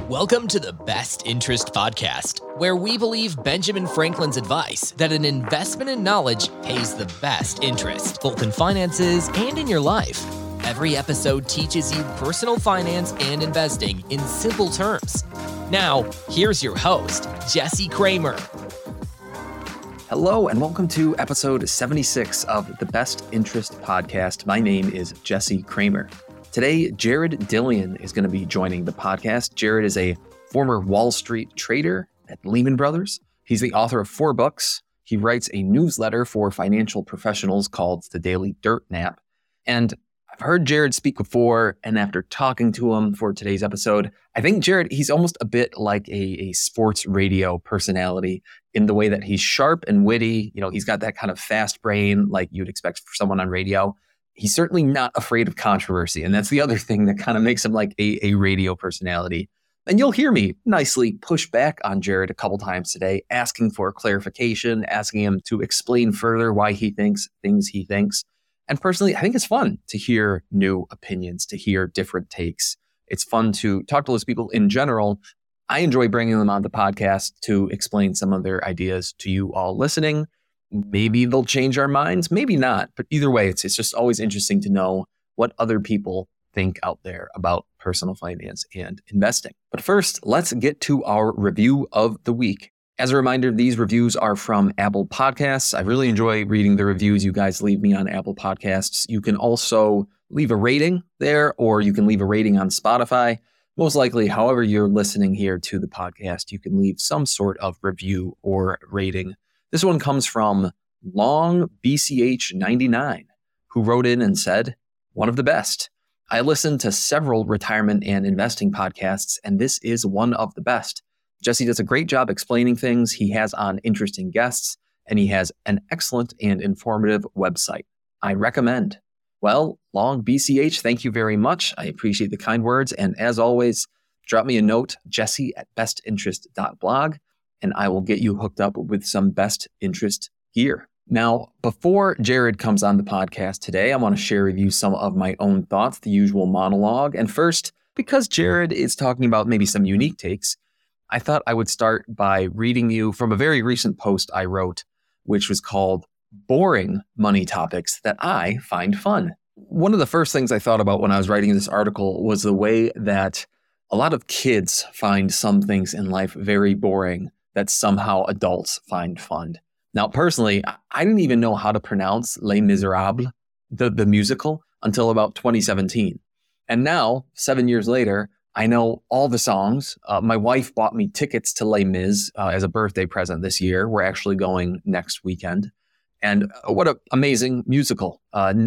Welcome to the Best Interest Podcast, where we believe Benjamin Franklin's advice that an investment in knowledge pays the best interest, both in finances and in your life. Every episode teaches you personal finance and investing in simple terms. Now, here's your host, Jesse Kramer. Hello, and welcome to episode 76 of the Best Interest Podcast. My name is Jesse Kramer. Today, Jared Dillian is going to be joining the podcast. Jared is a former Wall Street trader at Lehman Brothers. He's the author of 4 books. He writes a newsletter for financial professionals called The Daily Dirt Nap. And I've heard Jared speak before, and after talking to him for today's episode, I think Jared, he's almost a bit like a sports radio personality in the way that he's sharp and witty. You know, he's got that kind of fast brain like you'd expect for someone on radio. He's certainly not afraid of controversy. And that's the other thing that kind of makes him like a radio personality. And you'll hear me nicely push back on Jared a couple times today, asking for clarification, asking him to explain further why he thinks things he thinks. And personally, I think it's fun to hear new opinions, to hear different takes. It's fun to talk to those people in general. I enjoy bringing them on the podcast to explain some of their ideas to you all listening. Maybe they'll change our minds, maybe not. But either way, it's just always interesting to know what other people think out there about personal finance and investing. But first, let's get to our review of the week. As a reminder, these reviews are from Apple Podcasts. I really enjoy reading the reviews you guys leave me on Apple Podcasts. You can also leave a rating there, or you can leave a rating on Spotify. Most likely, however you're listening here to the podcast, you can leave some sort of review or rating. This one comes from Long BCH99, who wrote in and said, "One of the best. I listen to several retirement and investing podcasts, and this is one of the best. Jesse does a great job explaining things. He has on interesting guests, and he has an excellent and informative website. I recommend." Well, Long BCH, thank you very much. I appreciate the kind words. And as always, drop me a note, jesse@bestinterest.blog, and I will get you hooked up with some best interest gear. Now, before Jared comes on the podcast today, I want to share with you some of my own thoughts, the usual monologue. And first, because Jared is talking about maybe some unique takes, I thought I would start by reading you from a very recent post I wrote, which was called Boring Money Topics That I Find Fun. One of the first things I thought about when I was writing this article was the way that a lot of kids find some things in life very boring that somehow adults find fun. Now, personally, I didn't even know how to pronounce Les Miserables, the musical, until about 2017. And now, 7 years later, I know all the songs. My wife bought me tickets to Les Mis as a birthday present this year. We're actually going next weekend. And what an amazing musical.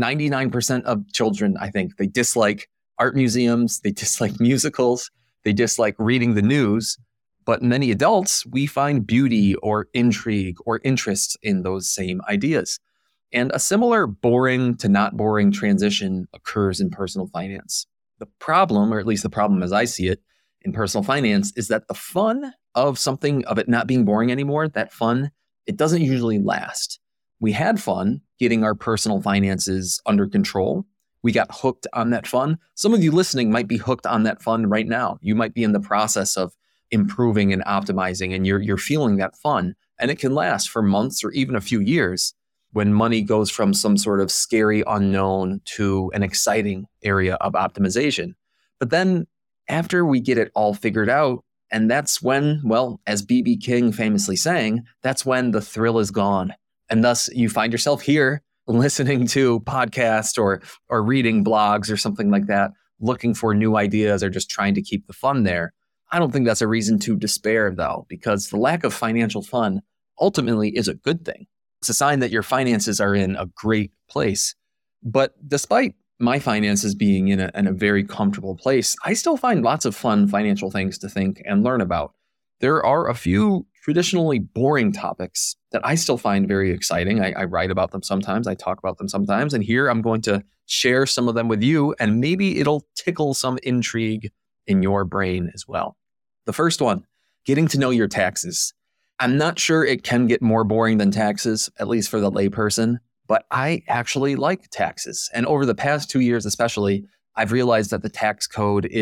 99% of children, I think, they dislike art museums, they dislike musicals, they dislike reading the news. But many adults, we find beauty or intrigue or interest in those same ideas. And a similar boring to not boring transition occurs in personal finance. The problem, or at least the problem as I see it in personal finance, is that the fun of something, of it not being boring anymore, that fun, it doesn't usually last. We had fun getting our personal finances under control. We got hooked on that fun. Some of you listening might be hooked on that fun right now. You might be in the process of improving and optimizing, and you're feeling that fun. And it can last for months or even a few years when money goes from some sort of scary unknown to an exciting area of optimization. But then after we get it all figured out, and that's when, well, as B.B. King famously sang, that's when the thrill is gone. And thus you find yourself here listening to podcasts or reading blogs or something like that, looking for new ideas or just trying to keep the fun there. I don't think that's a reason to despair, though, because the lack of financial fun ultimately is a good thing. It's a sign that your finances are in a great place. But despite my finances being in a very comfortable place, I still find lots of fun financial things to think and learn about. There are a few traditionally boring topics that I still find very exciting. I write about them sometimes, I talk about them sometimes, and here I'm going to share some of them with you, and maybe it'll tickle some intrigue in your brain as well. The first one, getting to know your taxes. I'm not sure it can get more boring than taxes, at least for the layperson, but I actually like taxes. And over the past 2 years especially, I've realized that the tax code is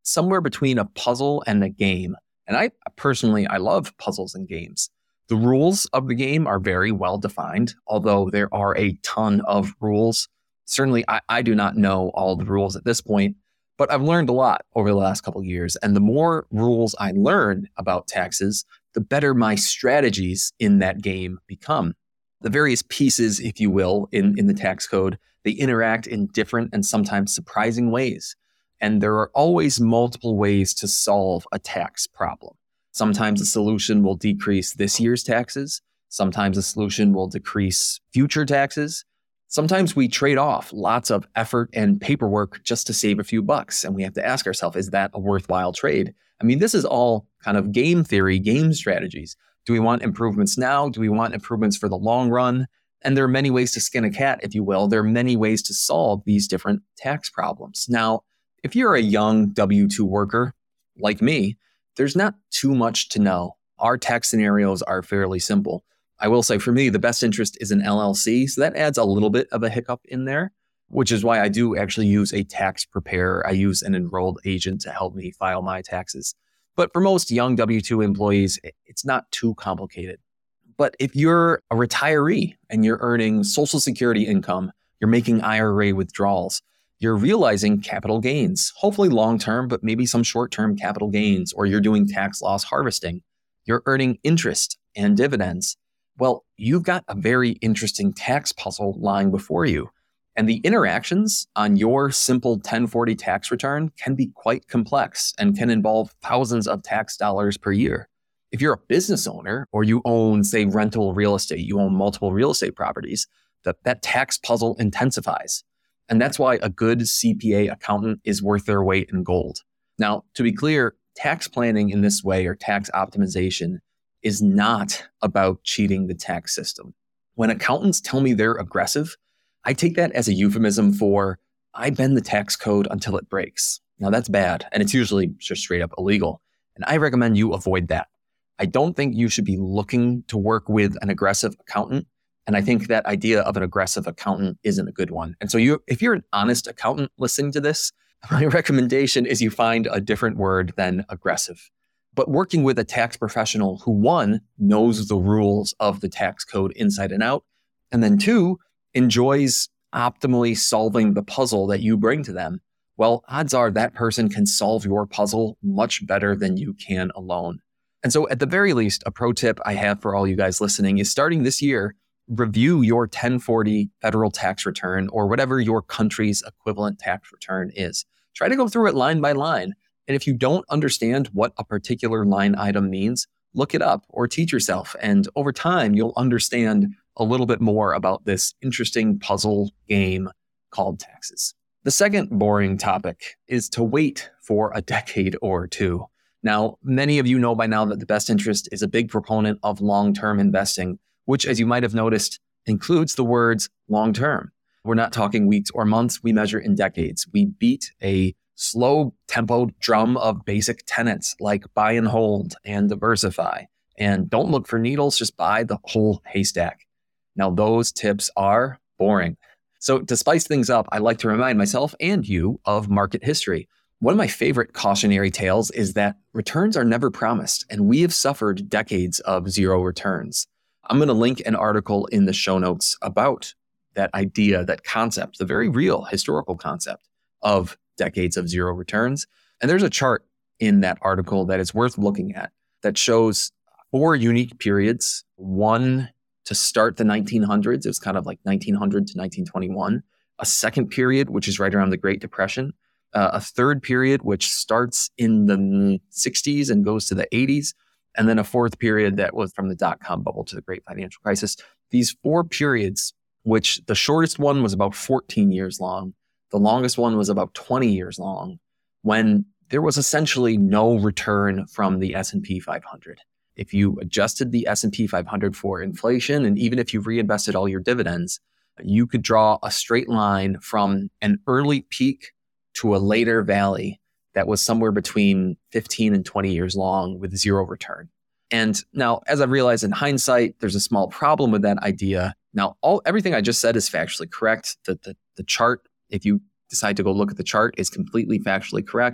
somewhere between a puzzle and a game. And I personally love puzzles and games. The rules of the game are very well defined, although there are a ton of rules. Certainly, I do not know all the rules at this point, but I've learned a lot over the last couple of years. And the more rules I learn about taxes, the better my strategies in that game become. The various pieces, if you will, in the tax code, they interact in different and sometimes surprising ways. And there are always multiple ways to solve a tax problem. Sometimes a solution will decrease this year's taxes. Sometimes a solution will decrease future taxes. Sometimes we trade off lots of effort and paperwork just to save a few bucks. And we have to ask ourselves, is that a worthwhile trade? I mean, this is all kind of game theory, game strategies. Do we want improvements now? Do we want improvements for the long run? And there are many ways to skin a cat, if you will. There are many ways to solve these different tax problems. Now, if you're a young W-2 worker like me, there's not too much to know. Our tax scenarios are fairly simple. I will say for me, the best interest is an LLC. So that adds a little bit of a hiccup in there, which is why I do actually use a tax preparer. I use an enrolled agent to help me file my taxes. But for most young W-2 employees, it's not too complicated. But if you're a retiree and you're earning Social Security income, you're making IRA withdrawals, you're realizing capital gains, hopefully long-term, but maybe some short-term capital gains, or you're doing tax loss harvesting, you're earning interest and dividends. Well, you've got a very interesting tax puzzle lying before you. And the interactions on your simple 1040 tax return can be quite complex and can involve thousands of tax dollars per year. If you're a business owner or you own, say, rental real estate, you own multiple real estate properties, that tax puzzle intensifies. And that's why a good CPA accountant is worth their weight in gold. Now, to be clear, tax planning in this way, or tax optimization, is not about cheating the tax system. When accountants tell me they're aggressive, I take that as a euphemism for, I bend the tax code until it breaks. Now that's bad, and it's usually just straight up illegal. And I recommend you avoid that. I don't think you should be looking to work with an aggressive accountant. And I think that idea of an aggressive accountant isn't a good one. And so if you're an honest accountant listening to this, my recommendation is you find a different word than aggressive. But working with a tax professional who, one, knows the rules of the tax code inside and out, and then two, enjoys optimally solving the puzzle that you bring to them, well, odds are that person can solve your puzzle much better than you can alone. And so at the very least, a pro tip I have for all you guys listening is, starting this year, review your 1040 federal tax return, or whatever your country's equivalent tax return is. Try to go through it line by line. And if you don't understand what a particular line item means, look it up or teach yourself. And over time, you'll understand a little bit more about this interesting puzzle game called taxes. The second boring topic is to wait for a decade or two. Now, many of you know by now that the Best Interest is a big proponent of long-term investing, which, as you might have noticed, includes the words long-term. We're not talking weeks or months. We measure in decades. We beat a slow tempo drum of basic tenets like buy and hold and diversify. And don't look for needles, just buy the whole haystack. Now, those tips are boring. So to spice things up, I like to remind myself and you of market history. One of my favorite cautionary tales is that returns are never promised, and we have suffered decades of zero returns. I'm going to link an article in the show notes about that idea, that concept, the very real historical concept of decades of zero returns. And there's a chart in that article that is worth looking at that shows 4 unique periods. One to start the 1900s, it was kind of like 1900 to 1921. A second period, which is right around the Great Depression. A third period, which starts in the 60s and goes to the 80s. And then a fourth period that was from the dot-com bubble to the Great Financial Crisis. These 4 periods, which the shortest one was about 14 years long, the longest one was about 20 years long, when there was essentially no return from the S&P 500. If you adjusted the S&P 500 for inflation, and even if you reinvested all your dividends, you could draw a straight line from an early peak to a later valley that was somewhere between 15 and 20 years long with zero return. And now, as I've realized in hindsight, there's a small problem with that idea. Now, everything I just said is factually correct. The chart, if you decide to go look at the chart, is completely factually correct.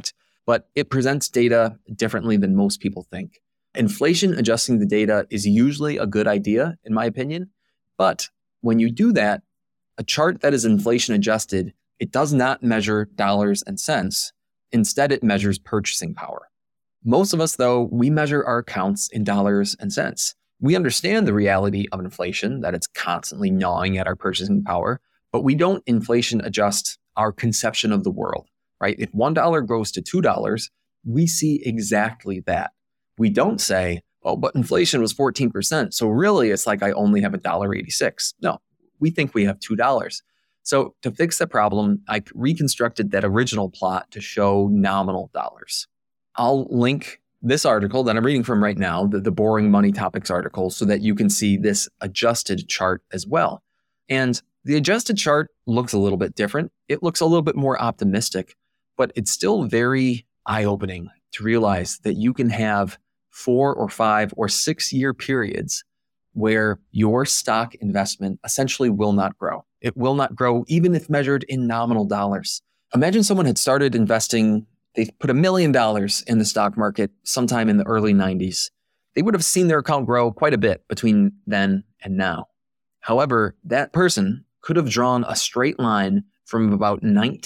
but it presents data differently than most people think. Inflation adjusting the data is usually a good idea, in my opinion. But when you do that, a chart that is inflation adjusted, it does not measure dollars and cents. Instead, it measures purchasing power. Most of us, though, we measure our accounts in dollars and cents. We understand the reality of inflation, that it's constantly gnawing at our purchasing power, but we don't inflation adjust our conception of the world, right? If $1 grows to $2, we see exactly that. We don't say, oh, but inflation was 14%, so really it's like I only have $1.86. No, we think we have $2. So to fix the problem, I reconstructed that original plot to show nominal dollars. I'll link this article that I'm reading from right now, the Boring Money Topics article, so that you can see this adjusted chart as well. And the adjusted chart looks a little bit different. It looks a little bit more optimistic, but it's still very eye-opening to realize that you can have 4 or 5 or 6 year periods where your stock investment essentially will not grow. It will not grow even if measured in nominal dollars. Imagine someone had started investing, they put $1 million in the stock market sometime in the early 90s. They would have seen their account grow quite a bit between then and now. However, that person could have drawn a straight line from about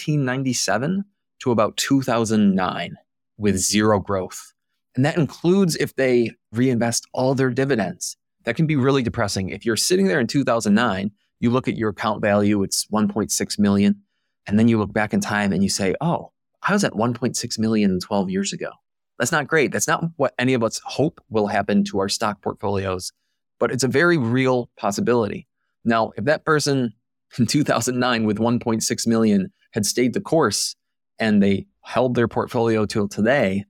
1997 to about 2009 with zero growth. And that includes if they reinvest all their dividends. That can be really depressing. If you're sitting there in 2009, you look at your account value, it's 1.6 million. And then you look back in time and you say, oh, I was at 1.6 million 12 years ago. That's not great. That's not what any of us hope will happen to our stock portfolios, but it's a very real possibility. Now, if that person in 2009 with 1.6 million had stayed the course and they held their portfolio till today,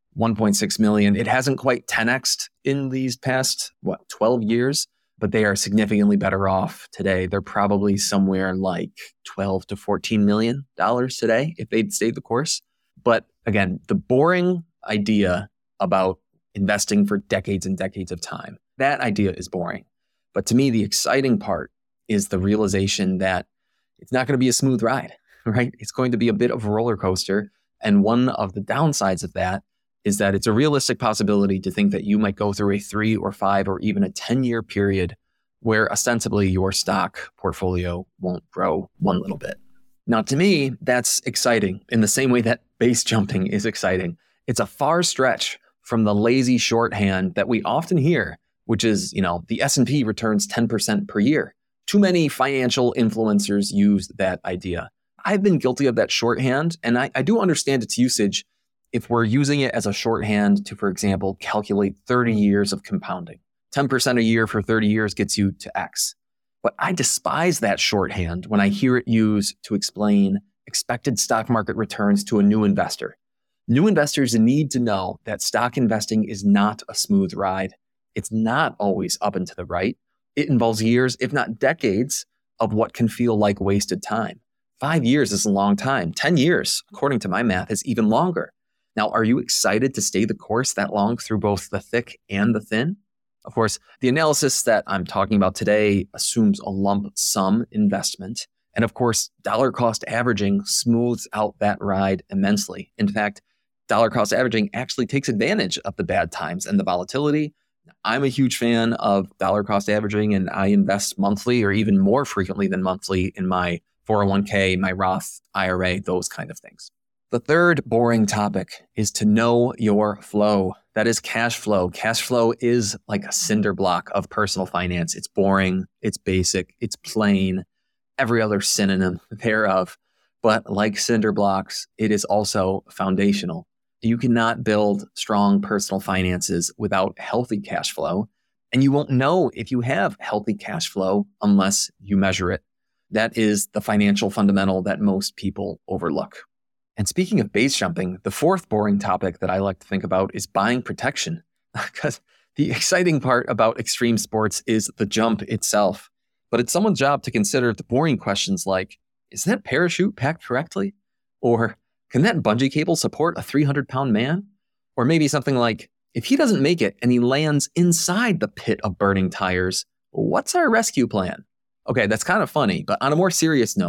1.6 million, it hasn't quite 10x'd in these past, 12 years, but they are significantly better off today. They're probably somewhere like $12 to $14 million today if they'd stayed the course. But again, the boring idea about investing for decades and decades of time, that idea is boring. But to me, the exciting part is the realization that it's not going to be a smooth ride, right? It's going to be a bit of a roller coaster. And one of the downsides of that is that it's a realistic possibility to think that you might go through a 3 or 5 or even a 10-year period where ostensibly your stock portfolio won't grow one little bit. Now, to me, that's exciting in the same way that base jumping is exciting. It's a far stretch from the lazy shorthand that we often hear, which is, the S&P returns 10% per year. Too many financial influencers use that idea. I've been guilty of that shorthand, and I do understand its usage if we're using it as a shorthand to, for example, calculate 30 years of compounding. 10% a year for 30 years gets you to X. But I despise that shorthand when I hear it used to explain expected stock market returns to a new investor. New investors need to know that stock investing is not a smooth ride. It's not always up and to the right. It involves years, if not decades, of what can feel like wasted time. 5 years is a long time. 10 years, according to my math, is even longer. Now, are you excited to stay the course that long through both the thick and the thin? Of course, the analysis that I'm talking about today assumes a lump sum investment. And of course, dollar cost averaging smooths out that ride immensely. In fact, dollar cost averaging actually takes advantage of the bad times and the volatility. I'm a huge fan of dollar cost averaging, and I invest monthly or even more frequently than monthly in my 401k, my Roth IRA, those kind of things. The third boring topic is to know your flow. That is cash flow. Cash flow is like a cinder block of personal finance. It's boring, it's basic, it's plain, every other synonym thereof. But like cinder blocks, it is also foundational. You cannot build strong personal finances without healthy cash flow. And you won't know if you have healthy cash flow unless you measure it. That is the financial fundamental that most people overlook. And speaking of base jumping, the fourth boring topic that I like to think about is buying protection. Because the exciting part about extreme sports is the jump itself. But it's someone's job to consider the boring questions like, is that parachute packed correctly? Or can that bungee cable support a 300-pound man? Or maybe something like, if he doesn't make it and he lands inside the pit of burning tires, what's our rescue plan? Okay, that's kind of funny, but on a more serious note,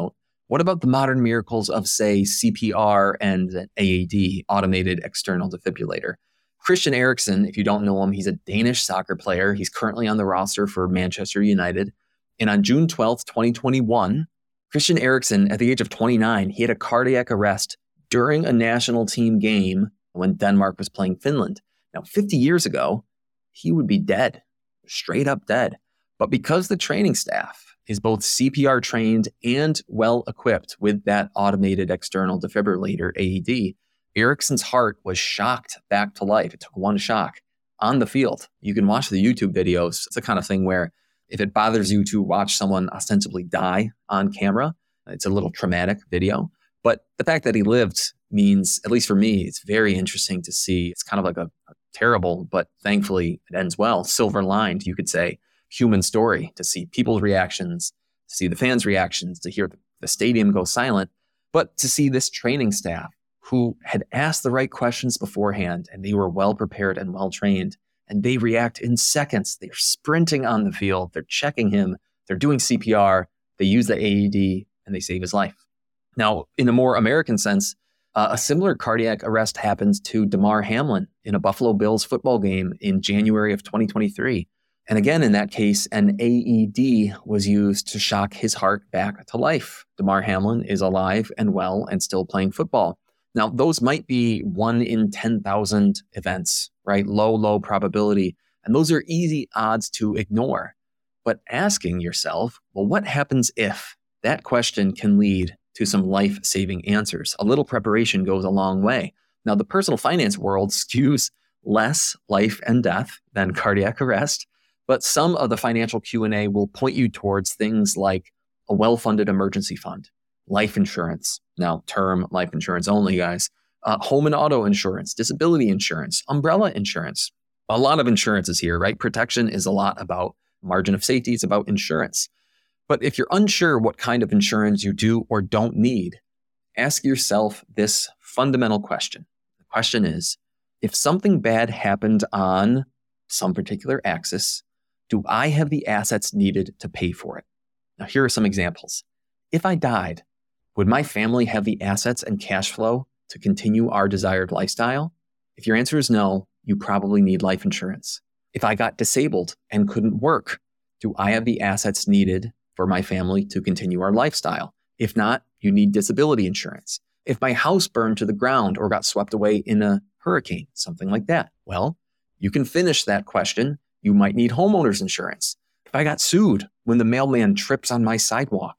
What about the modern miracles of, say, CPR and an AED, automated external defibrillator? Christian Eriksen, if you don't know him, he's a Danish soccer player. He's currently on the roster for Manchester United. And on June 12th, 2021, Christian Eriksen, at the age of 29, he had a cardiac arrest during a national team game when Denmark was playing Finland. Now, 50 years ago, he would be dead, straight up dead. But because the training staff is both CPR trained and well equipped with that automated external defibrillator, AED, Eriksen's heart was shocked back to life. It took one shock on the field. You can watch the YouTube videos. It's the kind of thing where if it bothers you to watch someone ostensibly die on camera, it's a little traumatic video. But the fact that he lived means, at least for me, it's very interesting to see. It's kind of like a terrible, but thankfully it ends well, silver-lined, you could say, human story, to see people's reactions, to see the fans' reactions, to hear the stadium go silent, but to see this training staff who had asked the right questions beforehand and they were well prepared and well trained, and they react in seconds. They're sprinting on the field, they're checking him, they're doing CPR, they use the AED, and they save his life. Now, in a more American sense, a similar cardiac arrest happened to Damar Hamlin in a Buffalo Bills football game in January of 2023. And again, in that case, an AED was used to shock his heart back to life. Damar Hamlin is alive and well and still playing football. Now, those might be 1 in 10,000 events, right? Low probability. And those are easy odds to ignore. But asking yourself, well, what happens if? That question can lead to some life-saving answers. A little preparation goes a long way. Now, the personal finance world skews less life and death than cardiac arrest, but some of the financial Q&A will point you towards things like a well-funded emergency fund, life insurance, now term life insurance only, guys, home and auto insurance, disability insurance, umbrella insurance. A lot of insurances here, right? Protection is a lot about margin of safety. It's about insurance. But if you're unsure what kind of insurance you do or don't need, ask yourself this fundamental question. The question is, if something bad happened on some particular axis, do I have the assets needed to pay for it? Now, here are some examples. If I died, would my family have the assets and cash flow to continue our desired lifestyle? If your answer is no, you probably need life insurance. If I got disabled and couldn't work, do I have the assets needed for my family to continue our lifestyle? If not, you need disability insurance. If my house burned to the ground or got swept away in a hurricane, something like that, well, you can finish that question. You might need homeowners insurance. If I got sued when the mailman trips on my sidewalk,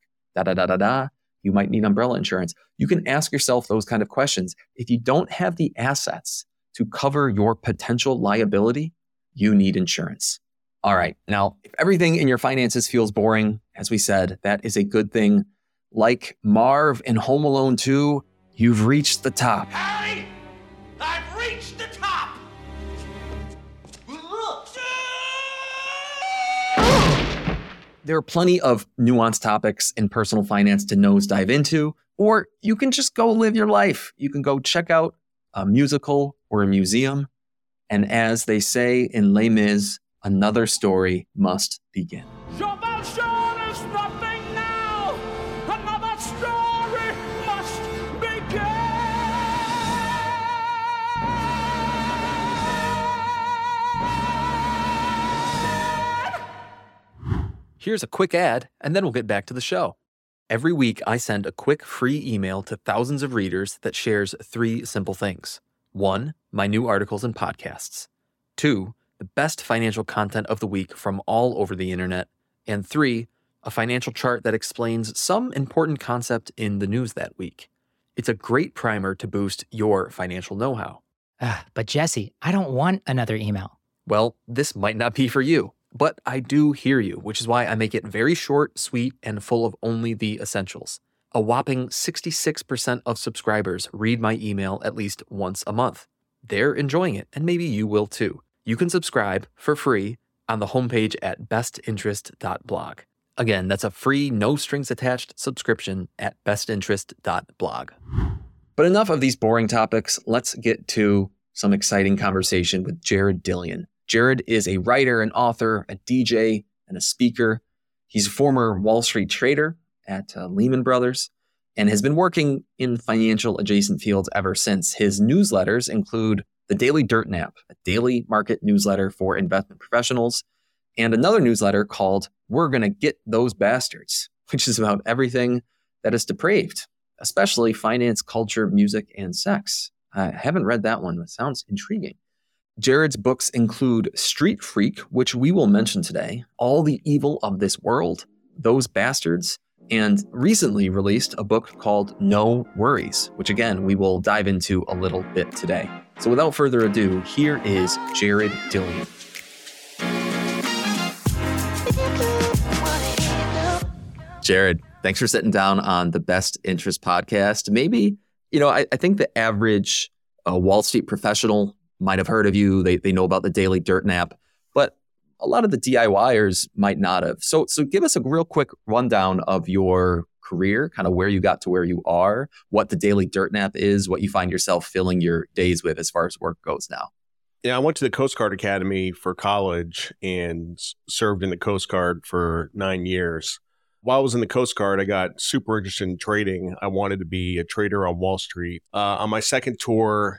you might need umbrella insurance. You can ask yourself those kind of questions. If you don't have the assets to cover your potential liability, you need insurance. All right. Now, if everything in your finances feels boring, as we said, that is a good thing. Like Marv in Home Alone 2, you've reached the top. Harry, I've reached the top. There are plenty of nuanced topics in personal finance to nosedive into, or you can just go live your life. You can go check out a musical or a museum. And as they say in Les Mis, another story must begin. Your version is nothing now. Another story must begin. Here's a quick ad, and then we'll get back to the show. Every week, I send a quick free email to thousands of readers that shares 3 simple things. 1, my new articles and podcasts. 2, the best financial content of the week from all over the internet. And 3, a financial chart that explains some important concept in the news that week. It's a great primer to boost your financial know-how. But Jesse, I don't want another email. Well, this might not be for you, but I do hear you, which is why I make it very short, sweet, and full of only the essentials. A whopping 66% of subscribers read my email at least once a month. They're enjoying it, and maybe you will too. You can subscribe for free on the homepage at bestinterest.blog. Again, that's a free, no-strings-attached subscription at bestinterest.blog. But enough of these boring topics. Let's get to some exciting conversation with Jared Dillian. Jared is a writer, an author, a DJ, and a speaker. He's a former Wall Street trader at Lehman Brothers. and has been working in financial adjacent fields ever since. His newsletters include the Daily Dirt Nap, a daily market newsletter for investment professionals, and another newsletter called We're Gonna Get Those Bastards, which is about everything that is depraved, especially finance, culture, music, and sex. I haven't read that one, but it sounds intriguing. Jared's books include Street Freak, which we will mention today, All the Evil of This World, Those Bastards, and recently released a book called No Worries, which again, we will dive into a little bit today. So without further ado, here is Jared Dillian. Jared, thanks for sitting down on the Best Interest podcast. Maybe, I think the average Wall Street professional might have heard of you. They know about the Daily Dirt Nap, but a lot of the DIYers might not have. So give us a real quick rundown of your career, kind of where you got to where you are, what the Daily Dirt Nap is, what you find yourself filling your days with as far as work goes now. Yeah, I went to the Coast Guard Academy for college and served in the Coast Guard for 9 years. While I was in the Coast Guard, I got super interested in trading. I wanted to be a trader on Wall Street. On my second tour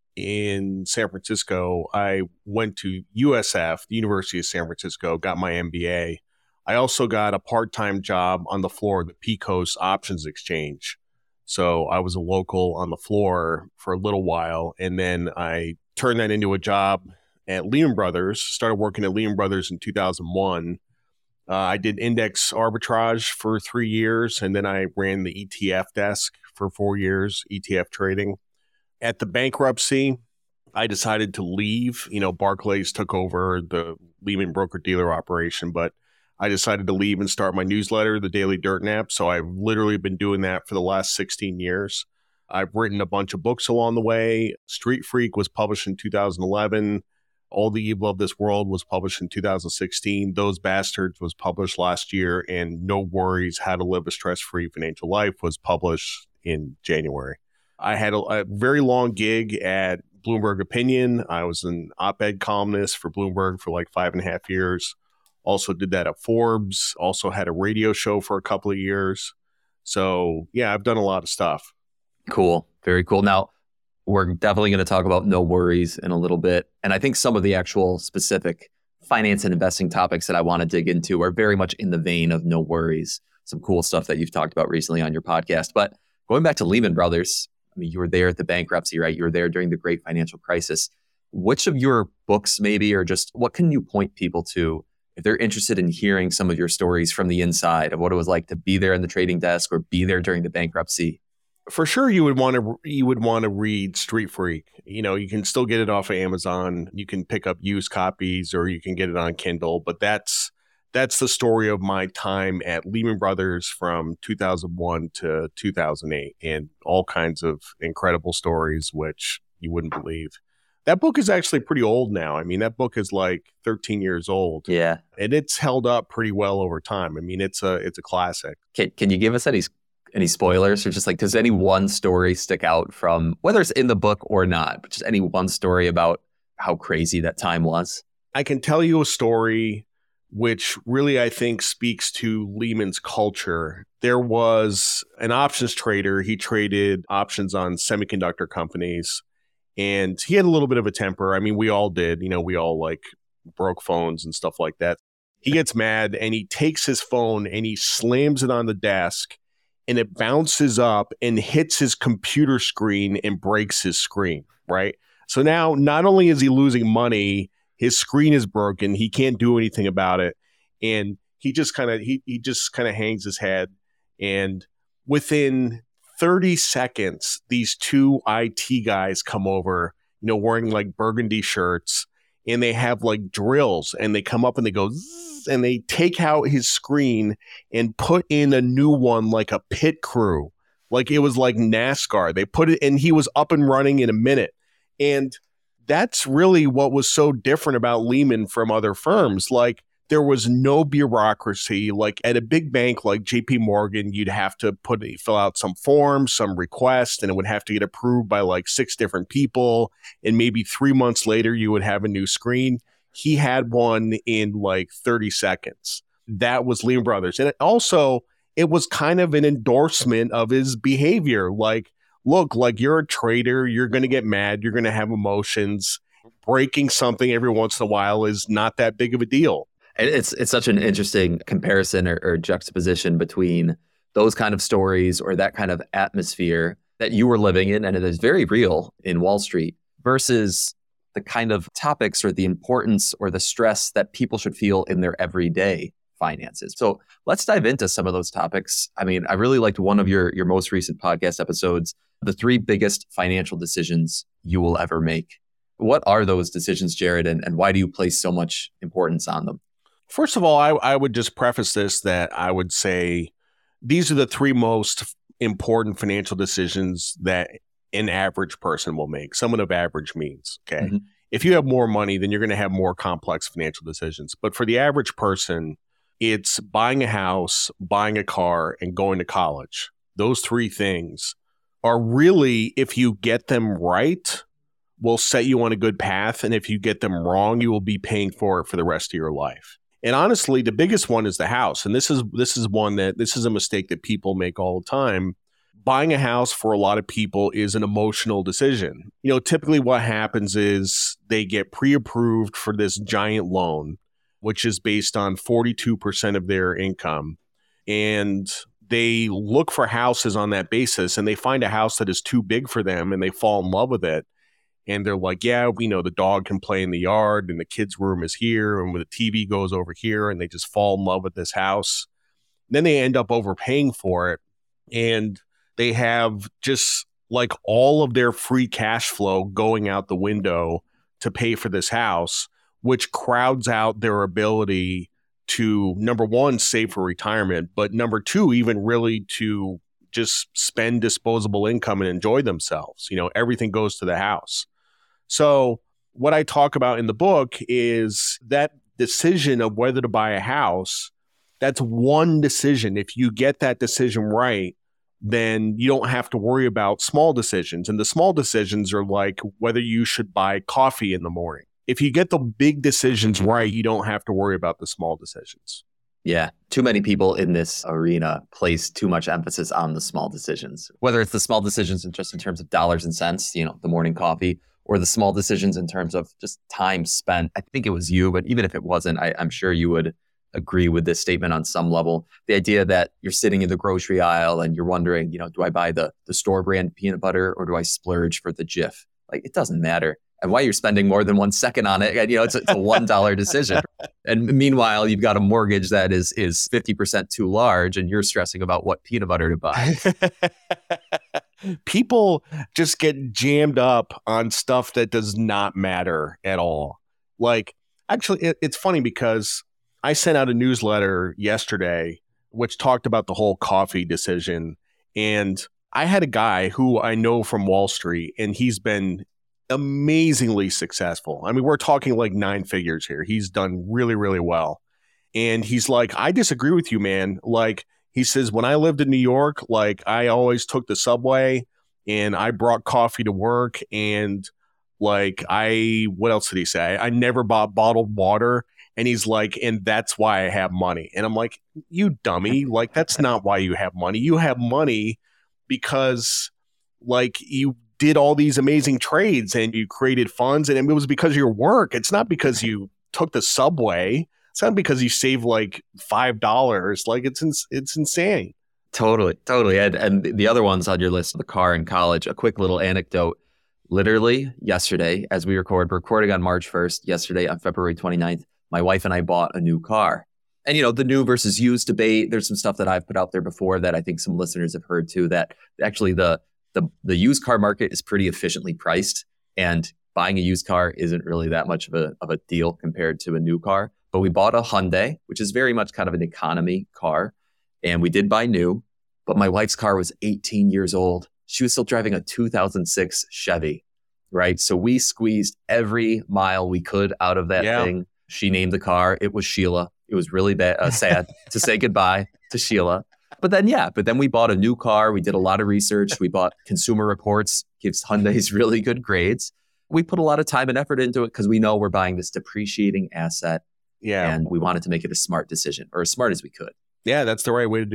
in San Francisco, I went to USF, the University of San Francisco, got my MBA. I also got a part-time job on the floor of the PECOS Options Exchange. So I was a local on the floor for a little while, and then I turned that into a job at Lehman Brothers, started working at Lehman Brothers in 2001. I did index arbitrage for 3 years, and then I ran the ETF desk for 4 years, ETF trading. At the bankruptcy, I decided to leave. Barclays took over the Lehman broker-dealer operation, but I decided to leave and start my newsletter, the Daily Dirt Nap. So I've literally been doing that for the last 16 years. I've written a bunch of books along the way. Street Freak was published in 2011. All the Evil of This World was published in 2016. Those Bastards was published last year. And No Worries, How to Live a Stress-Free Financial Life was published in January. I had a very long gig at Bloomberg Opinion. I was an op-ed columnist for Bloomberg for like 5.5 years. Also did that at Forbes. Also had a radio show for a couple of years. So yeah, I've done a lot of stuff. Cool. Very cool. Now, we're definitely going to talk about No Worries in a little bit. And I think some of the actual specific finance and investing topics that I want to dig into are very much in the vein of No Worries. Some cool stuff that you've talked about recently on your podcast. But going back to Lehman Brothers, I mean, you were there at the bankruptcy, right? You were there during the great financial crisis. Which of your books maybe, or just what can you point people to if they're interested in hearing some of your stories from the inside of what it was like to be there in the trading desk or be there during the bankruptcy? For sure, you would want to read Street Freak. You can still get it off of Amazon. You can pick up used copies, or you can get it on Kindle. But that's the story of my time at Lehman Brothers from 2001 to 2008, and all kinds of incredible stories which you wouldn't believe. That book is actually pretty old now. I mean, that book is like 13 years old. Yeah, and it's held up pretty well over time. I mean, it's a classic. Can you give us any spoilers, or just like, does any one story stick out from, whether it's in the book or not, but just any one story about how crazy that time was? I can tell you a story which really, I think, speaks to Lehman's culture. There was an options trader. He traded options on semiconductor companies, and he had a little bit of a temper. I mean, we all did. We all like broke phones and stuff like that. He gets mad, and he takes his phone and he slams it on the desk, and it bounces up and hits his computer screen and breaks his screen, right? So now not only is he losing money, his screen is broken. He can't do anything about it. And he just kind of hangs his head. And within 30 seconds, these two IT guys come over, wearing like burgundy shirts, and they have like drills, and they come up and they go zzz, and they take out his screen and put in a new one like a pit crew. Like it was like NASCAR. They put it, and he was up and running in a minute. And that's really what was so different about Lehman from other firms. Like there was no bureaucracy. Like at a big bank like JP Morgan, you'd have to fill out some forms, some request, and it would have to get approved by like 6 different people. And maybe 3 months later, you would have a new screen. He had one in like 30 seconds. That was Lehman Brothers. And it was kind of an endorsement of his behavior. Like, look, like you're a trader, you're going to get mad, you're going to have emotions. Breaking something every once in a while is not that big of a deal. It's such an interesting comparison or juxtaposition between those kind of stories or that kind of atmosphere that you were living in, and it is very real in Wall Street, versus the kind of topics or the importance or the stress that people should feel in their everyday finances. So let's dive into some of those topics. I mean, I really liked one of your most recent podcast episodes, the 3 biggest financial decisions you will ever make. What are those decisions, Jared, and why do you place so much importance on them? First of all, I would just preface this that I would say these are the 3 most important financial decisions that an average person will make, someone of average means. Okay. Mm-hmm. If you have more money, then you're going to have more complex financial decisions. But for the average person, it's buying a house, buying a car, and going to college. Those 3 things are really, if you get them right, will set you on a good path. And if you get them wrong, you will be paying for it for the rest of your life. And honestly, the biggest one is the house. And this is a mistake that people make all the time. Buying a house for a lot of people is an emotional decision. You know, typically what happens is they get pre-approved for this giant loan, which is based on 42% of their income. And they look for houses on that basis, and they find a house that is too big for them, and they fall in love with it. And they're like, yeah, we know the dog can play in the yard and the kids' room is here and the TV goes over here, and they just fall in love with this house. Then they end up overpaying for it, and they have just like all of their free cash flow going out the window to pay for this house, which crowds out their ability to, number one, save for retirement, but number 2, even really to just spend disposable income and enjoy themselves. You know, everything goes to the house. So what I talk about in the book is that decision of whether to buy a house. That's one decision. If you get that decision right, then you don't have to worry about small decisions. And the small decisions are like whether you should buy coffee in the morning. If you get the big decisions right, you don't have to worry about the small decisions. Yeah. Too many people in this arena place too much emphasis on the small decisions, whether it's the small decisions just in terms of dollars and cents, you know, the morning coffee, or the small decisions in terms of just time spent. I think it was you, but even if it wasn't, I'm sure you would agree with this statement on some level. The idea that you're sitting in the grocery aisle and you're wondering, you know, do I buy the store brand peanut butter or do I splurge for the Jif? Like, it doesn't matter. And why you're spending more than 1 second on it, and, you know, it's a $1 decision. And meanwhile, you've got a mortgage that is 50% too large, and you're stressing about what peanut butter to buy. People just get jammed up on stuff that does not matter at all. Like, actually, it's funny because I sent out a newsletter yesterday which talked about the whole coffee decision. And I had a guy who I know from Wall Street, and he's been amazingly successful. I mean, we're talking like 9 figures here. He's done really, really well. And he's like, I disagree with you, man. Like, he says, when I lived in New York, like, I always took the subway and I brought coffee to work. And like, what else did he say? I never bought bottled water. And he's like, and that's why I have money. And I'm like, you dummy. Like, that's not why you have money. You have money because like you did all these amazing trades and you created funds, and it was because of your work. It's not because you took the subway. It's not because you saved like $5. Like, it's insane. Totally. And the other ones on your list, the car and college, a quick little anecdote. Literally yesterday, as we're recording on March 1st, yesterday on February 29th, my wife and I bought a new car. And, you know, the new versus used debate, there's some stuff that I've put out there before that I think some listeners have heard too, that actually the used car market is pretty efficiently priced, and buying a used car isn't really that much of a deal compared to a new car. But we bought a Hyundai, which is very much kind of an economy car. And we did buy new, but my wife's car was 18 years old. She was still driving a 2006 Chevy, right? So we squeezed every mile we could out of that thing. She named the car. It was Sheila. It was really sad to say goodbye to Sheila. But then we bought a new car. We did a lot of research. We bought Consumer Reports, gives Hyundais really good grades. We put a lot of time and effort into it because we know we're buying this depreciating asset. Yeah. And we wanted to make it a smart decision, or as smart as we could. Yeah, that's the right way to do it.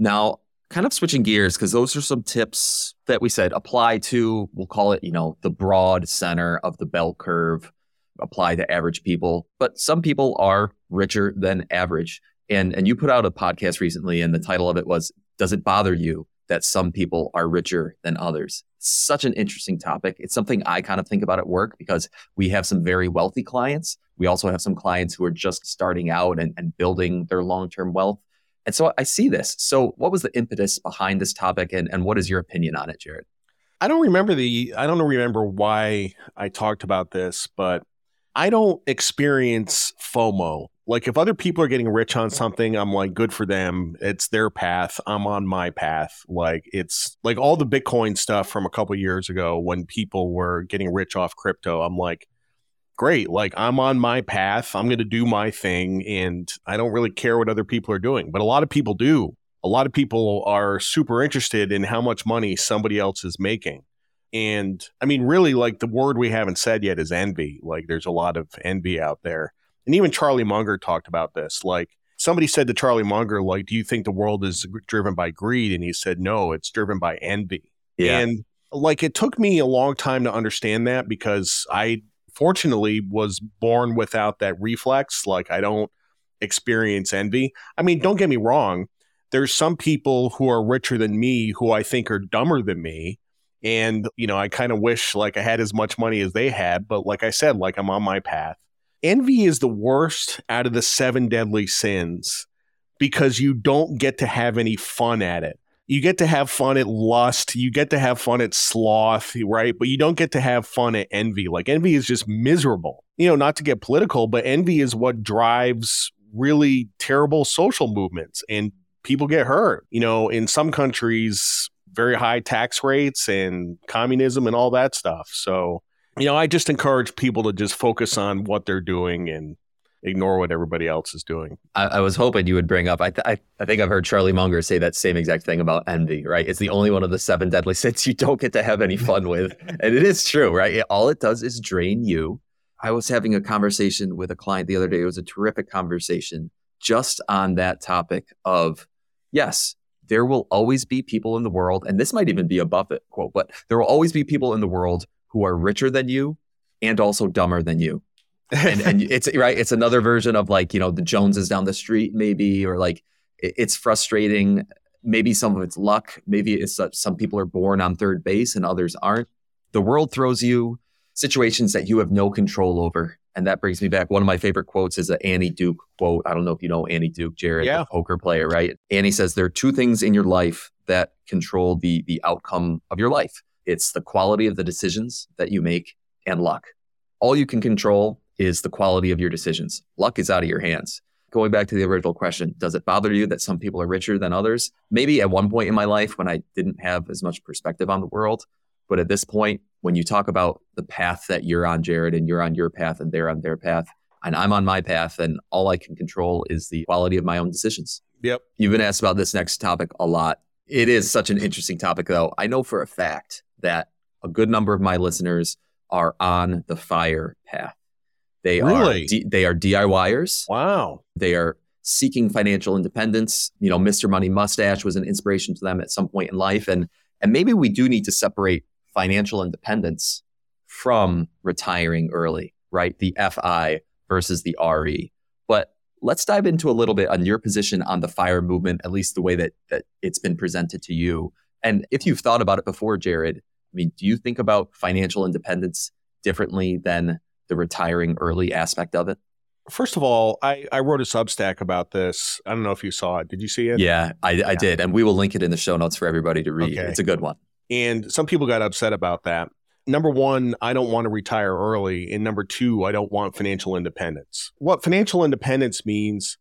Now, kind of switching gears, because those are some tips that we said apply to, we'll call it, the broad center of the bell curve, apply to average people. But some people are richer than average. And you put out a podcast recently, and the title of it was, Does It Bother You that Some People Are Richer Than Others? Such an interesting topic. It's something I kind of think about at work because we have some very wealthy clients. We also have some clients who are just starting out and building their long-term wealth. And so I see this. So what was the impetus behind this topic, and what is your opinion on it, Jared? I don't remember why I talked about this, but I don't experience FOMO. Like if other people are getting rich on something, I'm like, good for them. It's their path. I'm on my path. Like it's like all the Bitcoin stuff from a couple of years ago when people were getting rich off crypto. I'm like, great. Like I'm on my path. I'm going to do my thing. And I don't really care what other people are doing. But a lot of people do. A lot of people are super interested in how much money somebody else is making. And I mean, really, like the word we haven't said yet is envy. Like there's a lot of envy out there. And even Charlie Munger talked about this. Like somebody said to Charlie Munger, like, do you think the world is driven by greed? And he said, no, it's driven by envy. Yeah. And like it took me a long time to understand that because I fortunately was born without that reflex. Like I don't experience envy. I mean, don't get me wrong. There's some people who are richer than me who I think are dumber than me. And, I kind of wish like I had as much money as they had. But like I said, like I'm on my path. Envy is the worst out of the 7 deadly sins because you don't get to have any fun at it. You get to have fun at lust. You get to have fun at sloth, right? But you don't get to have fun at envy. Like envy is just miserable. Not to get political, but envy is what drives really terrible social movements and people get hurt. In some countries, very high tax rates and communism and all that stuff. So, I just encourage people to just focus on what they're doing and ignore what everybody else is doing. I was hoping you would bring up, I think I've heard Charlie Munger say that same exact thing about envy, right? It's the only one of the 7 deadly sins you don't get to have any fun with. And it is true, right? All it does is drain you. I was having a conversation with a client the other day. It was a terrific conversation just on that topic of, yes, there will always be people in the world, and this might even be a Buffett quote, but there will always be people in the world who are richer than you and also dumber than you. And it's right. It's another version of like, the Joneses down the street, maybe, or like it's frustrating. Maybe some of it's luck. Maybe it's some people are born on third base and others aren't. The world throws you situations that you have no control over. And that brings me back. One of my favorite quotes is an Annie Duke quote. I don't know if you know Annie Duke, Jared, the poker player, right? Annie says, there are 2 things in your life that control the outcome of your life. It's the quality of the decisions that you make and luck. All you can control is the quality of your decisions. Luck is out of your hands. Going back to the original question, does it bother you that some people are richer than others? Maybe at one point in my life when I didn't have as much perspective on the world. But at this point, when you talk about the path that you're on, Jared, and you're on your path and they're on their path, and I'm on my path, and all I can control is the quality of my own decisions. Yep. You've been asked about this next topic a lot. It is such an interesting topic, though. I know for a fact that a good number of my listeners are on the FIRE path. They really? They are DIYers. Wow. They are seeking financial independence. Mr. Money Mustache was an inspiration to them at some point in life. And maybe we do need to separate financial independence from retiring early, right? The FI versus the RE. But let's dive into a little bit on your position on the FIRE movement, at least the way that it's been presented to you. And if you've thought about it before, Jared, I mean, do you think about financial independence differently than the retiring early aspect of it? First of all, I wrote a Substack about this. I don't know if you saw it. Did you see it? Yeah, I did. And we will link it in the show notes for everybody to read. Okay. It's a good one. And some people got upset about that. Number one, I don't want to retire early. And number two, I don't want financial independence. What financial independence means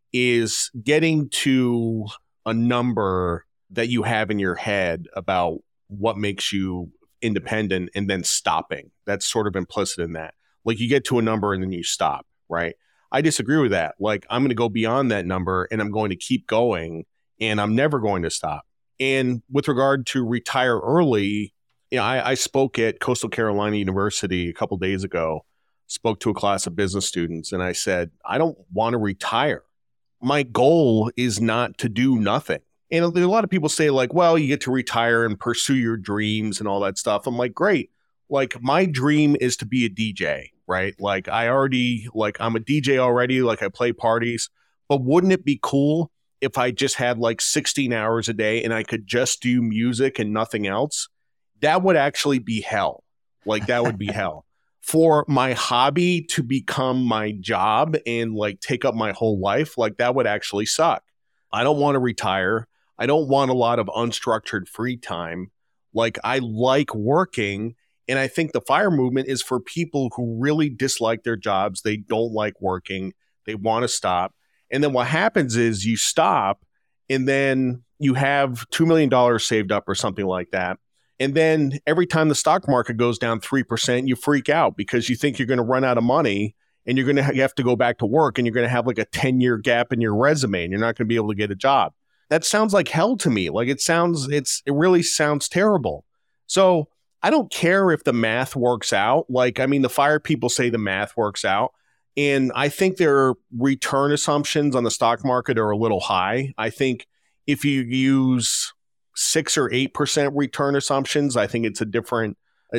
is getting to a number that you have in your head about what makes you independent and then stopping. That's sort of implicit in that. Like you get to a number and then you stop, right? I disagree with that. Like I'm going to go beyond that number and I'm going to keep going and I'm never going to stop. And with regard to retire early, I spoke at Coastal Carolina University a couple days ago, spoke to a class of business students, and I said, I don't want to retire. My goal is not to do nothing. And a lot of people say like, well, you get to retire and pursue your dreams and all that stuff. I'm like, great. Like my dream is to be a DJ, right? Like I'm a DJ already, like I play parties, but wouldn't it be cool if I just had like 16 hours a day and I could just do music and nothing else? That would actually be hell. Like that would be hell. For my hobby to become my job and like take up my whole life, like that would actually suck. I don't want to retire. I don't want a lot of unstructured free time. Like I like working. And I think the FIRE movement is for people who really dislike their jobs. They don't like working. They want to stop. And then what happens is you stop and then you have $2 million saved up or something like that. And then every time the stock market goes down 3%, you freak out because you think you're going to run out of money and you have to go back to work and you're going to have like a 10-year gap in your resume and you're not going to be able to get a job. That sounds like hell to me. Like it really sounds terrible. So I don't care if the math works out. Like, I mean, the FIRE people say the math works out. And I think their return assumptions on the stock market are a little high. I think if you use 6 or 8% return assumptions, I think it's a different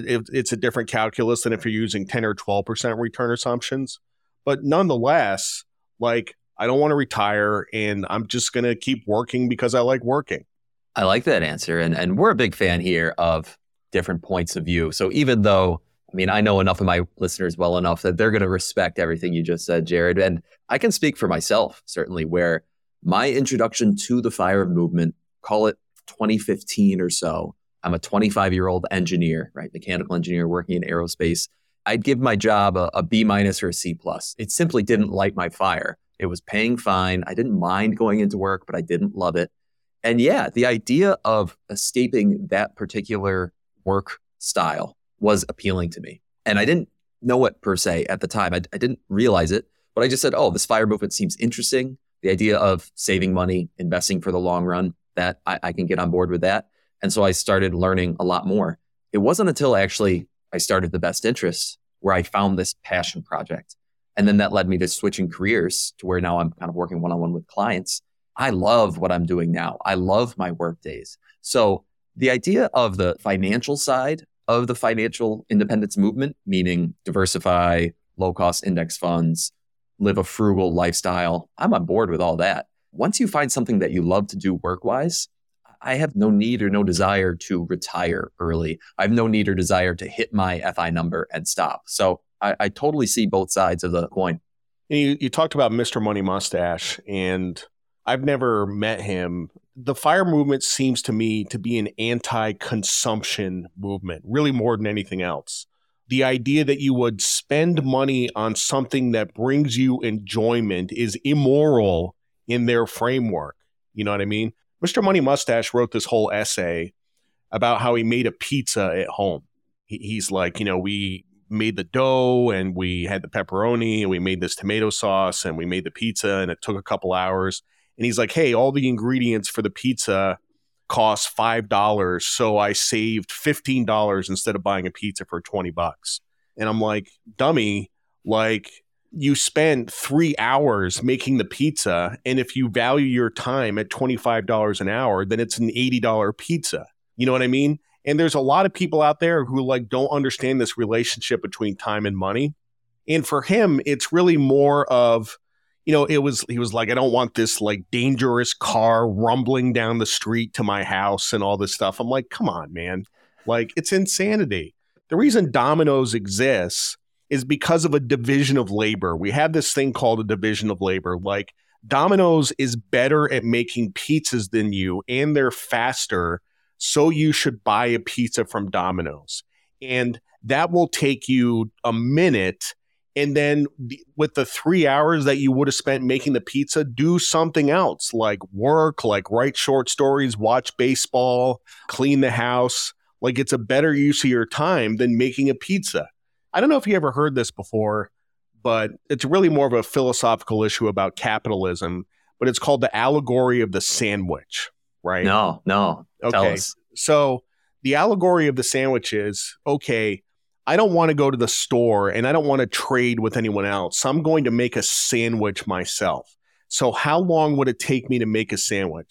calculus than if you're using 10 or 12% return assumptions. But nonetheless, like I don't want to retire and I'm just going to keep working because I like working. I like that answer. And we're a big fan here of different points of view. So even though, I mean, I know enough of my listeners well enough that they're going to respect everything you just said, Jared. And I can speak for myself, certainly, where my introduction to the FIRE movement, call it 2015 or so. I'm a 25-year-old engineer, right? Mechanical engineer working in aerospace. I'd give my job a B- or a C+. It simply didn't light my fire. It was paying fine. I didn't mind going into work, but I didn't love it. And yeah, the idea of escaping that particular work style was appealing to me. And I didn't know it per se at the time. I didn't realize it, but I just said, oh, this FIRE movement seems interesting. The idea of saving money, investing for the long run, that I can get on board with that. And so I started learning a lot more. It wasn't until actually I started the Best Interest where I found this passion project. And then that led me to switching careers to where now I'm kind of working one-on-one with clients. I love what I'm doing now. I love my work days. So the idea of the financial side of the financial independence movement, meaning diversify, low-cost index funds, live a frugal lifestyle, I'm on board with all that. Once you find something that you love to do work-wise, I have no need or no desire to retire early. I have no need or desire to hit my FI number and stop. So I totally see both sides of the coin. You talked about Mr. Money Mustache, and I've never met him. The FIRE movement seems to me to be an anti-consumption movement, really more than anything else. The idea that you would spend money on something that brings you enjoyment is immoral in their framework. You know what I mean? Mr. Money Mustache wrote this whole essay about how he made a pizza at home. He's like, we made the dough and we had the pepperoni and we made this tomato sauce and we made the pizza and it took a couple hours. And he's like, hey, all the ingredients for the pizza cost $5. So I saved $15 instead of buying a pizza for $20. And I'm like, dummy, like you spent 3 hours making the pizza. And if you value your time at $25 an hour, then it's an $80 pizza. You know what I mean? And there's a lot of people out there who like don't understand this relationship between time and money. And for him, it's really more of, he was like, I don't want this like dangerous car rumbling down the street to my house and all this stuff. I'm like, come on, man. Like, it's insanity. The reason Domino's exists is because of a division of labor. We have this thing called a division of labor. Like, Domino's is better at making pizzas than you, and they're faster. So you should buy a pizza from Domino's. And that will take you a minute. And then with the 3 hours that you would have spent making the pizza, do something else, like work, like write short stories, watch baseball, clean the house. Like, it's a better use of your time than making a pizza. I don't know if you ever heard this before, but it's really more of a philosophical issue about capitalism, but it's called the allegory of the sandwich, right? No. Okay. Tell us. So the allegory of the sandwich is, okay, I don't want to go to the store and I don't want to trade with anyone else. So I'm going to make a sandwich myself. So how long would it take me to make a sandwich?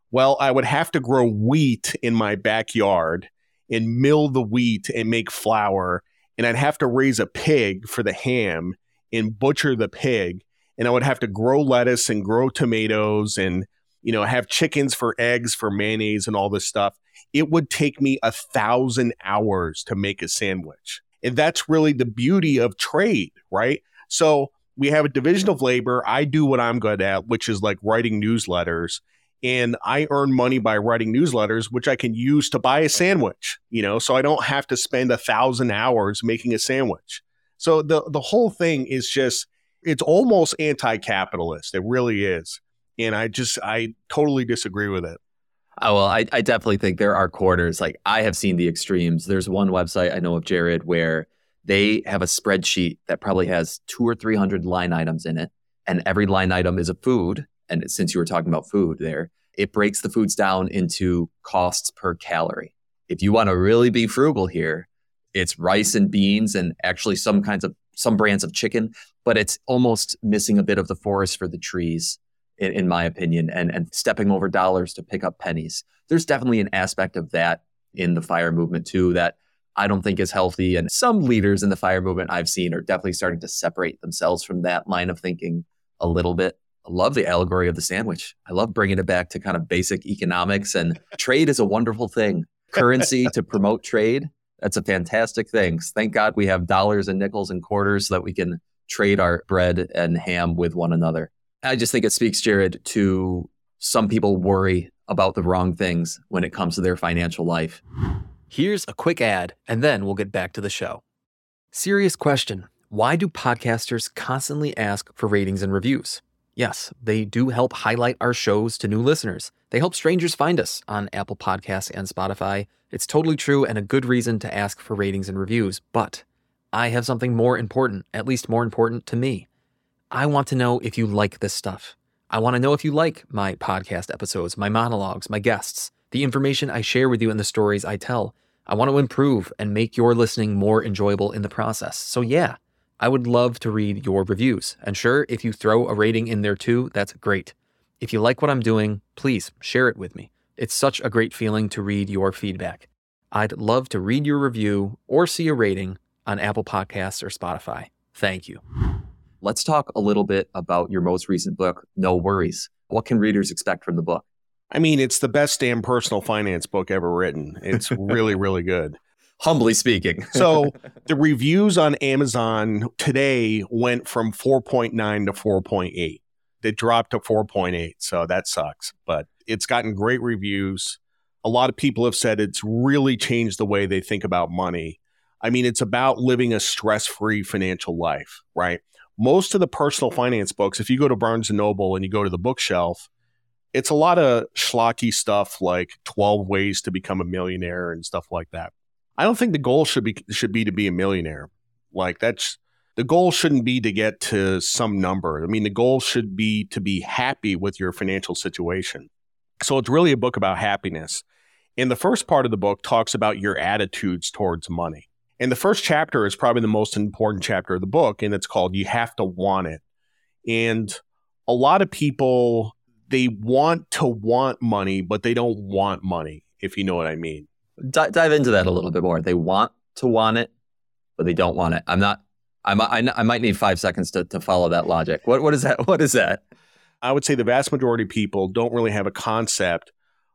Well, I would have to grow wheat in my backyard and mill the wheat and make flour. And I'd have to raise a pig for the ham and butcher the pig. And I would have to grow lettuce and grow tomatoes and, have chickens for eggs, for mayonnaise and all this stuff. It would take me 1,000 hours to make a sandwich. And that's really the beauty of trade, right? So we have a division of labor. I do what I'm good at, which is like writing newsletters. And I earn money by writing newsletters, which I can use to buy a sandwich, so I don't have to spend 1,000 hours making a sandwich. So the whole thing is just, it's almost anti-capitalist. It really is. And I totally disagree with it. Oh, well, I definitely think there are corners. Like, I have seen the extremes. There's one website I know of, Jared, where they have a spreadsheet that probably has 200 or 300 line items in it. And every line item is a food. And since you were talking about food there, it breaks the foods down into costs per calorie. If you want to really be frugal here, it's rice and beans and actually some brands of chicken, but it's almost missing a bit of the forest for the trees, in my opinion, and stepping over dollars to pick up pennies. There's definitely an aspect of that in the FIRE movement too that I don't think is healthy. And some leaders in the FIRE movement I've seen are definitely starting to separate themselves from that line of thinking a little bit. I love the allegory of the sandwich. I love bringing it back to kind of basic economics, and trade is a wonderful thing. Currency to promote trade, that's a fantastic thing. Thank God we have dollars and nickels and quarters so that we can trade our bread and ham with one another. I just think it speaks, Jared, to some people worry about the wrong things when it comes to their financial life. Here's a quick ad, and then we'll get back to the show. Serious question. Why do podcasters constantly ask for ratings and reviews? Yes, they do help highlight our shows to new listeners. They help strangers find us on Apple Podcasts and Spotify. It's totally true and a good reason to ask for ratings and reviews. But I have something more important, at least more important to me. I want to know if you like this stuff. I want to know if you like my podcast episodes, my monologues, my guests, the information I share with you and the stories I tell. I want to improve and make your listening more enjoyable in the process. So yeah, I would love to read your reviews. And sure, if you throw a rating in there too, that's great. If you like what I'm doing, please share it with me. It's such a great feeling to read your feedback. I'd love to read your review or see a rating on Apple Podcasts or Spotify. Thank you. Let's talk a little bit about your most recent book, No Worries. What can readers expect from the book? I mean, it's the best damn personal finance book ever written. It's really, really good. Humbly speaking. So the reviews on Amazon today went from 4.9 to 4.8. It dropped to 4.8, so that sucks. But it's gotten great reviews. A lot of people have said it's really changed the way they think about money. I mean, it's about living a stress-free financial life, right? Most of the personal finance books, if you go to Barnes & Noble and you go to the bookshelf, it's a lot of schlocky stuff like 12 ways to become a millionaire and stuff like that. I don't think the goal should be to be a millionaire. Like, that's the goal shouldn't be to get to some number. I mean, the goal should be to be happy with your financial situation. So it's really a book about happiness. And the first part of the book talks about your attitudes towards money. And the first chapter is probably the most important chapter of the book, and it's called You Have to Want It. And a lot of people, they want to want money, but they don't want money, if you know what I mean. Dive into that a little bit more. They want to want it, but they don't want it. I might need 5 seconds to follow that logic. What is that? What is that? I would say the vast majority of people don't really have a concept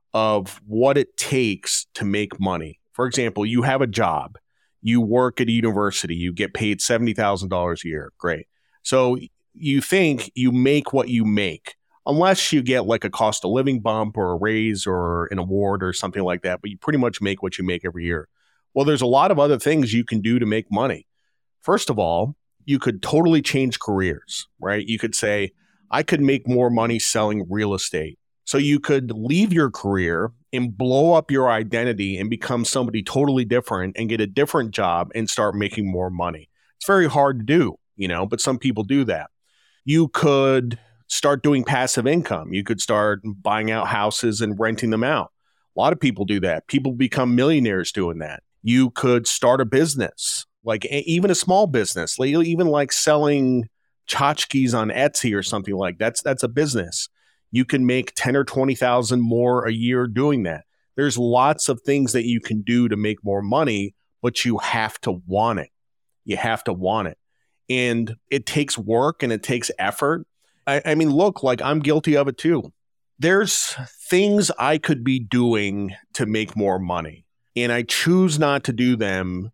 of what it takes to make money. For example, you have a job. You work at a university. You get paid $70,000 a year. Great. So you think you make what you make, unless you get like a cost of living bump or a raise or an award or something like that. But you pretty much make what you make every year. Well, there's a lot of other things you can do to make money. First of all, you could totally change careers, right? You could say, I could make more money selling real estate. So you could leave your career and blow up your identity and become somebody totally different and get a different job and start making more money. It's very hard to do, but some people do that. You could start doing passive income. You could start buying out houses and renting them out. A lot of people do that. People become millionaires doing that. You could start a business, like even a small business, even like selling tchotchkes on Etsy or something like that. That's a business. You can make 10 or 20,000 more a year doing that. There's lots of things that you can do to make more money, but you have to want it. You have to want it. And it takes work and it takes effort. I mean, look, like I'm guilty of it too. There's things I could be doing to make more money, and I choose not to do them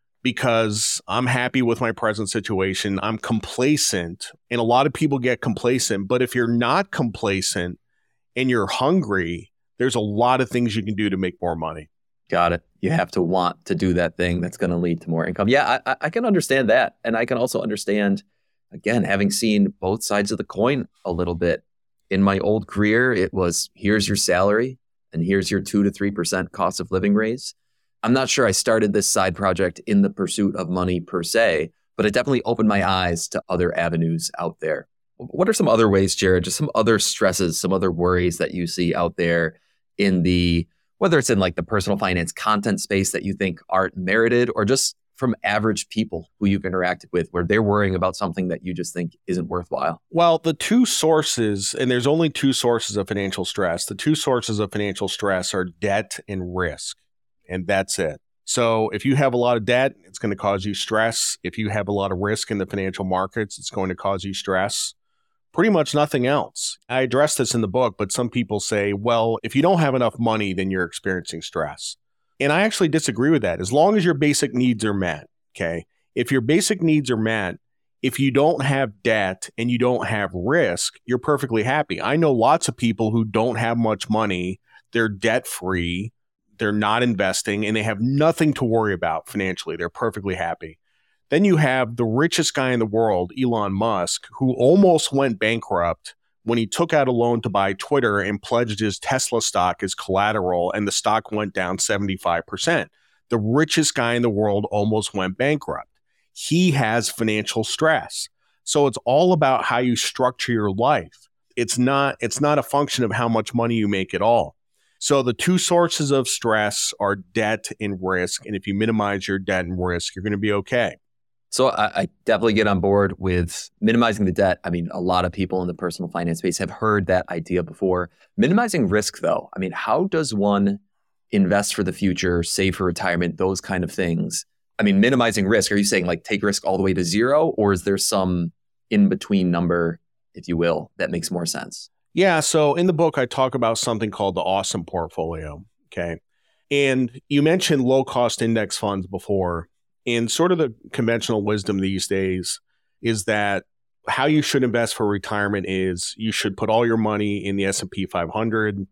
because I'm happy with my present situation. I'm complacent, and a lot of people get complacent. But if you're not complacent and you're hungry, there's a lot of things you can do to make more money. Got it. You have to want to do that thing that's going to lead to more income. Yeah, I can understand that. And I can also understand, again, having seen both sides of the coin a little bit. In my old career, it was here's your salary and here's your 2 to 3% cost of living raise. I'm not sure I started this side project in the pursuit of money per se, but it definitely opened my eyes to other avenues out there. What are some other ways, Jared, just some other stresses, some other worries that you see out there in the, whether it's in like the personal finance content space that you think aren't merited, or just from average people who you've interacted with where they're worrying about something that you just think isn't worthwhile? Well, the two sources, and there's only two sources of financial stress. The two sources of financial stress are debt and risk, and that's it. So if you have a lot of debt, it's going to cause you stress. If you have a lot of risk in the financial markets, it's going to cause you stress. Pretty much nothing else. I address this in the book, but some people say, well, if you don't have enough money, then you're experiencing stress. And I actually disagree with that. As long as your basic needs are met, okay? If your basic needs are met, if you don't have debt and you don't have risk, you're perfectly happy. I know lots of people who don't have much money. They're debt-free. They're not investing, and they have nothing to worry about financially. They're perfectly happy. Then you have the richest guy in the world, Elon Musk, who almost went bankrupt when he took out a loan to buy Twitter and pledged his Tesla stock as collateral, and the stock went down 75%. The richest guy in the world almost went bankrupt. He has financial stress. So it's all about how you structure your life. It's not a function of how much money you make at all. So the two sources of stress are debt and risk. And if you minimize your debt and risk, you're going to be okay. So I definitely get on board with minimizing the debt. I mean, a lot of people in the personal finance space have heard that idea before. Minimizing risk, though, I mean, how does one invest for the future, save for retirement, those kind of things? I mean, minimizing risk, are you saying like take risk all the way to zero, or is there some in-between number, if you will, that makes more sense? Yeah, so in the book, I talk about something called the awesome portfolio, okay? And you mentioned low-cost index funds before. And sort of the conventional wisdom these days is that how you should invest for retirement is you should put all your money in the S&P 500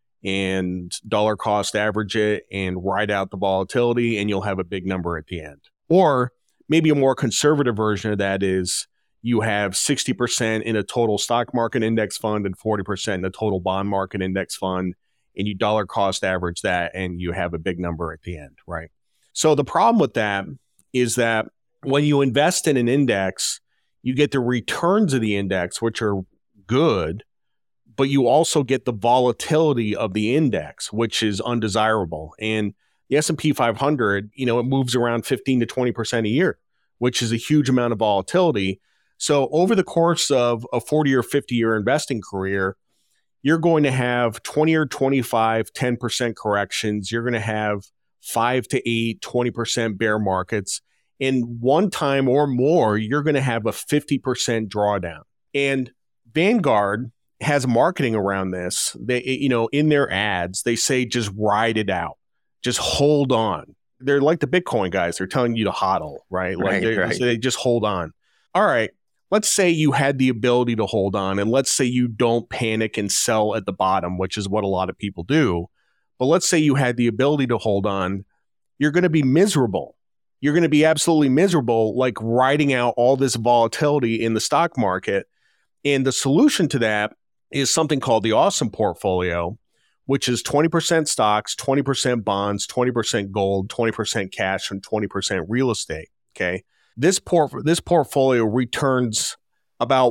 and dollar cost average it and ride out the volatility, and you'll have a big number at the end. Or maybe a more conservative version of that is you have 60% in a total stock market index fund and 40% in a total bond market index fund, and you dollar cost average that and you have a big number at the end, right? So the problem with that is that when you invest in an index, you get the returns of the index, which are good, but you also get the volatility of the index, which is undesirable. And the S&P 500, it moves around 15 to 20% a year, which is a huge amount of volatility. So over the course of a 40 or 50-year investing career, you're going to have 20 or 25, 10% corrections. You're going to have 5 to 8, 20% bear markets. And one time or more, you're going to have a 50% drawdown. And Vanguard has marketing around this. They, in their ads, they say just ride it out. Just hold on. They're like the Bitcoin guys. They're telling you to hodl, right? Like they just hold on. All right. Let's say you had the ability to hold on, and let's say you don't panic and sell at the bottom, which is what a lot of people do. But let's say you had the ability to hold on. You're going to be miserable. You're going to be absolutely miserable, like riding out all this volatility in the stock market. And the solution to that is something called the awesome portfolio, which is 20% stocks, 20% bonds, 20% gold, 20% cash, and 20% real estate. Okay. This portfolio returns about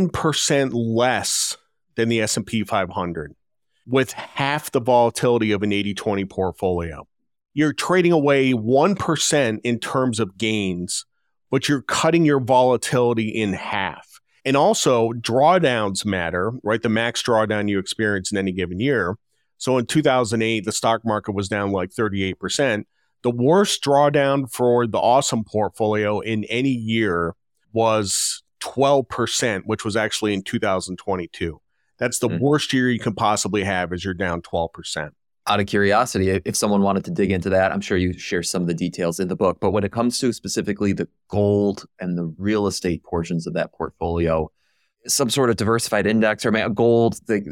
1% less than the S&P 500 with half the volatility of an 80-20 portfolio. You're trading away 1% in terms of gains, but you're cutting your volatility in half. And also drawdowns matter, right? The max drawdown you experience in any given year. So in 2008, the stock market was down like 38%. The worst drawdown for the Awesome portfolio in any year was 12%, which was actually in 2022. That's the worst year you can possibly have, is you're down 12%. Out of curiosity, if someone wanted to dig into that, I'm sure you share some of the details in the book. But when it comes to specifically the gold and the real estate portions of that portfolio, some sort of diversified index, or gold, the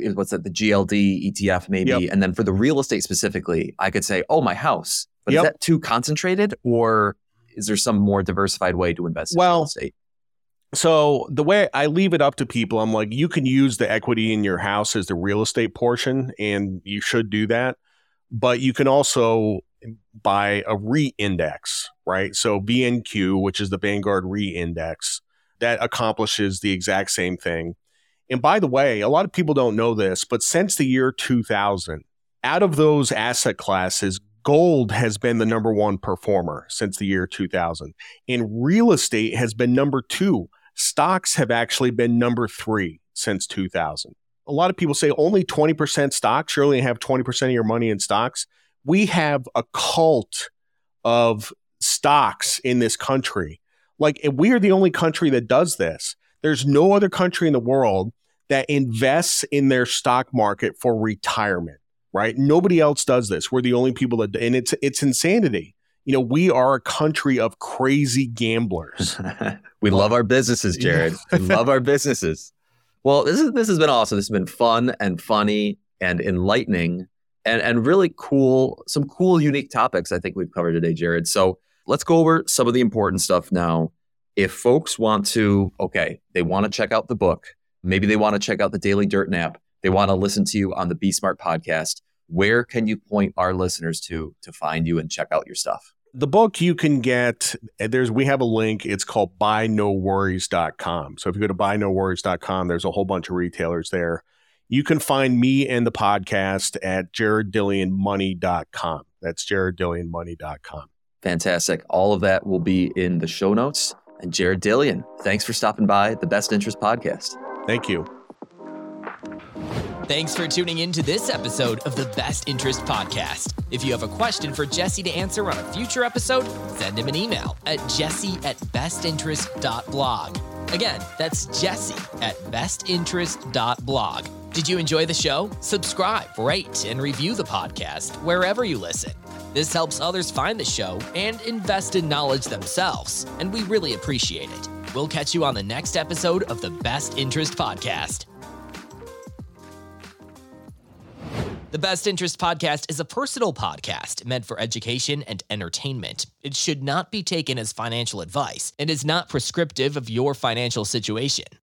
GLD ETF maybe. Yep. And then for the real estate specifically, I could say, oh, my house. But is that too concentrated, or is there some more diversified way to invest in real estate? So the way I leave it up to people, I'm like, you can use the equity in your house as the real estate portion, and you should do that. But you can also buy a REIT index, right? So VNQ, which is the Vanguard REIT index, that accomplishes the exact same thing. And by the way, a lot of people don't know this, but since the year 2000, out of those asset classes, gold has been the number one performer since the year 2000. And real estate has been number two. Stocks have actually been number three since 2000. A lot of people say only 20% stocks. You only have 20% of your money in stocks. We have a cult of stocks in this country. Like, we are the only country that does this. There's no other country in the world that invests in their stock market for retirement, right? Nobody else does this. We're the only people that, and it's insanity. You know, we are a country of crazy gamblers. We love our businesses, Jared. We love our businesses. Well, this has been awesome. This has been fun and funny and enlightening and really cool. Some cool, unique topics I think we've covered today, Jared. So let's go over some of the important stuff now. If folks want to, they want to check out the book. Maybe they want to check out the Daily Dirt Nap. They want to listen to you on the Be Smart podcast. Where can you point our listeners to find you and check out your stuff? The book you can get, we have a link. It's called buynoworries.com. So if you go to buynoworries.com, there's a whole bunch of retailers there. You can find me and the podcast at jareddillionmoney.com. That's jareddillionmoney.com. Fantastic. All of that will be in the show notes. And Jared Dillion, thanks for stopping by the Best Interest Podcast. Thank you. Thanks for tuning in to this episode of the Best Interest Podcast. If you have a question for Jesse to answer on a future episode, send him an email at jesse@bestinterest.blog. Again, that's jesse@bestinterest.blog. Did you enjoy the show? Subscribe, rate, and review the podcast wherever you listen. This helps others find the show and invest in knowledge themselves, and we really appreciate it. We'll catch you on the next episode of the Best Interest Podcast. The Best Interest Podcast is a personal podcast meant for education and entertainment. It should not be taken as financial advice and is not prescriptive of your financial situation.